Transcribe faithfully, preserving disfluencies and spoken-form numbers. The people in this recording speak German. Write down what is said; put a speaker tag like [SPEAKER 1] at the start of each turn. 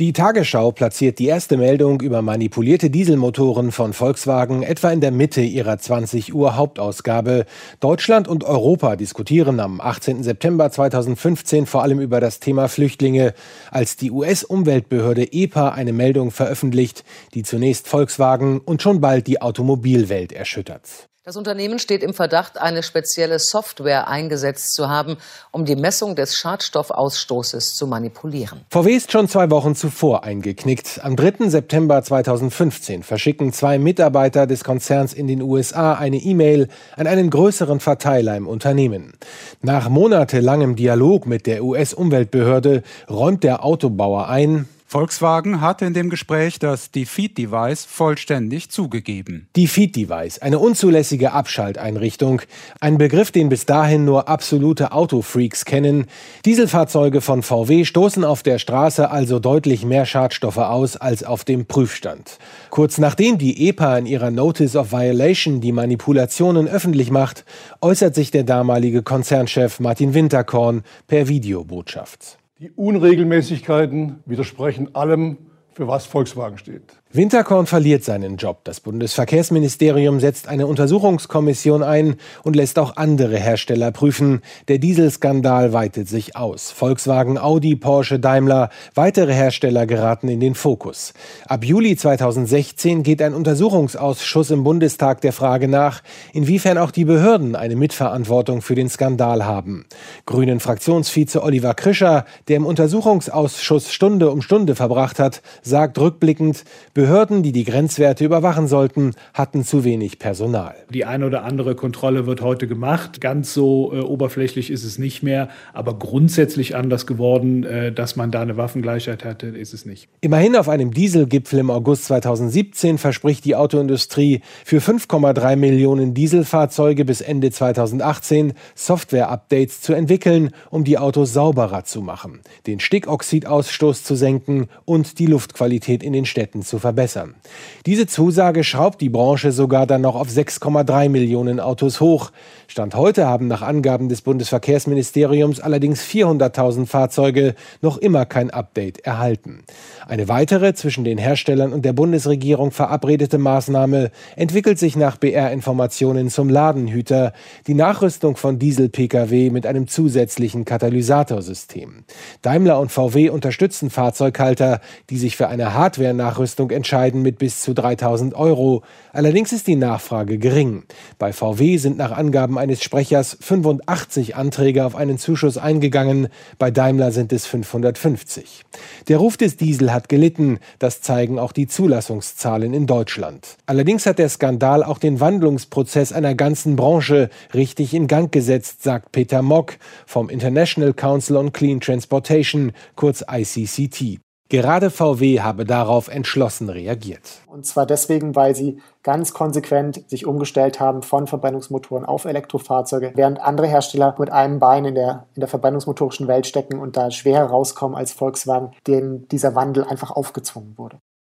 [SPEAKER 1] Die Tagesschau platziert die erste Meldung über manipulierte Dieselmotoren von Volkswagen etwa in der Mitte ihrer zwanzig Uhr Hauptausgabe. Deutschland und Europa diskutieren am achtzehnten September zweitausendfünfzehn vor allem über das Thema Flüchtlinge, als die U S-Umweltbehörde E P A eine Meldung veröffentlicht, die zunächst Volkswagen und schon bald die Automobilwelt erschüttert.
[SPEAKER 2] Das Unternehmen steht im Verdacht, eine spezielle Software eingesetzt zu haben, um die Messung des Schadstoffausstoßes zu manipulieren.
[SPEAKER 1] V W ist schon zwei Wochen zuvor eingeknickt. Am dritten September zweitausendfünfzehn verschicken zwei Mitarbeiter des Konzerns in den U S A eine E-Mail an einen größeren Verteiler im Unternehmen. Nach monatelangem Dialog mit der U S-Umweltbehörde räumt der Autobauer ein:
[SPEAKER 3] Volkswagen hatte in dem Gespräch das Defeat-Device vollständig zugegeben.
[SPEAKER 1] Defeat-Device, eine unzulässige Abschalteinrichtung. Ein Begriff, den bis dahin nur absolute Autofreaks kennen. Dieselfahrzeuge von V W stoßen auf der Straße also deutlich mehr Schadstoffe aus als auf dem Prüfstand. Kurz nachdem die E P A in ihrer Notice of Violation die Manipulationen öffentlich macht, äußert sich der damalige Konzernchef Martin Winterkorn per Videobotschaft.
[SPEAKER 4] Die Unregelmäßigkeiten widersprechen allem, für was Volkswagen steht.
[SPEAKER 1] Winterkorn verliert seinen Job. Das Bundesverkehrsministerium setzt eine Untersuchungskommission ein und lässt auch andere Hersteller prüfen. Der Dieselskandal weitet sich aus. Volkswagen, Audi, Porsche, Daimler, weitere Hersteller geraten in den Fokus. Ab Juli zweitausendsechzehn geht ein Untersuchungsausschuss im Bundestag der Frage nach, inwiefern auch die Behörden eine Mitverantwortung für den Skandal haben. Grünen-Fraktionsvize Oliver Krischer, der im Untersuchungsausschuss Stunde um Stunde verbracht hat, sagt rückblickend: Behörden, die die Grenzwerte überwachen sollten, hatten zu wenig Personal.
[SPEAKER 5] Die eine oder andere Kontrolle wird heute gemacht. Ganz so äh, oberflächlich ist es nicht mehr, aber grundsätzlich anders geworden, äh, dass man da eine Waffengleichheit hatte, ist es nicht.
[SPEAKER 1] Immerhin auf einem Dieselgipfel im August zweitausendsiebzehn verspricht die Autoindustrie, für fünf Komma drei Millionen Dieselfahrzeuge bis Ende zweitausendachtzehn Software-Updates zu entwickeln, um die Autos sauberer zu machen, den Stickoxidausstoß zu senken und die Luftqualität in den Städten zu verbessern. Diese Zusage schraubt die Branche sogar dann noch auf sechs Komma drei Millionen Autos hoch. Stand heute haben nach Angaben des Bundesverkehrsministeriums allerdings vierhunderttausend Fahrzeuge noch immer kein Update erhalten. Eine weitere zwischen den Herstellern und der Bundesregierung verabredete Maßnahme entwickelt sich nach B R-Informationen zum Ladenhüter, die Nachrüstung von Diesel-P K W mit einem zusätzlichen Katalysatorsystem. Daimler und V W unterstützen Fahrzeughalter, die sich für eine Hardware-Nachrüstung entscheiden, mit bis zu dreitausend Euro. Allerdings ist die Nachfrage gering. Bei V W sind nach Angaben eines Sprechers fünfundachtzig Anträge auf einen Zuschuss eingegangen, bei Daimler sind es fünfhundertfünfzig. Der Ruf des Diesel hat gelitten, das zeigen auch die Zulassungszahlen in Deutschland. Allerdings hat der Skandal auch den Wandlungsprozess einer ganzen Branche richtig in Gang gesetzt, sagt Peter Mock vom International Council on Clean Transportation, kurz I C C T. Gerade V W habe darauf entschlossen reagiert.
[SPEAKER 6] Und zwar deswegen, weil sie ganz konsequent sich umgestellt haben von Verbrennungsmotoren auf Elektrofahrzeuge, während andere Hersteller mit einem Bein in der, in der verbrennungsmotorischen Welt stecken und da schwerer rauskommen als Volkswagen, denen dieser Wandel einfach aufgezwungen wurde.